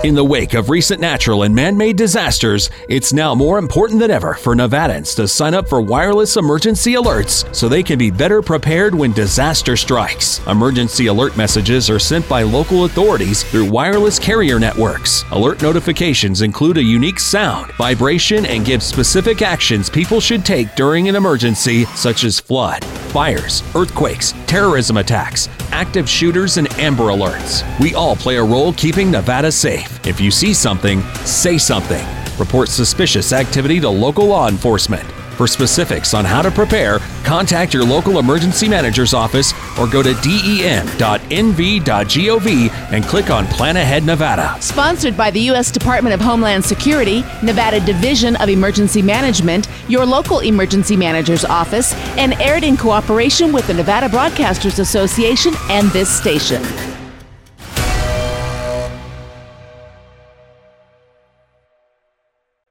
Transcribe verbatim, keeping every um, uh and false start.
In the wake of recent natural and man-made disasters, it's now more important than ever for Nevadans to sign up for wireless emergency alerts so they can be better prepared when disaster strikes. Emergency alert messages are sent by local authorities through wireless carrier networks. Alert notifications include a unique sound, vibration, and give specific actions people should take during an emergency, such as flood, fires, earthquakes, terrorism attacks, active shooters, and Amber Alerts. We all play a role keeping Nevada safe. If you see something, say something. Report suspicious activity to local law enforcement. For specifics on how to prepare, contact your local emergency manager's office or go to D E M dot N V dot gov and click on Plan Ahead Nevada. Sponsored by the U S Department of Homeland Security, Nevada Division of Emergency Management, your local emergency manager's office, and aired in cooperation with the Nevada Broadcasters Association and this station.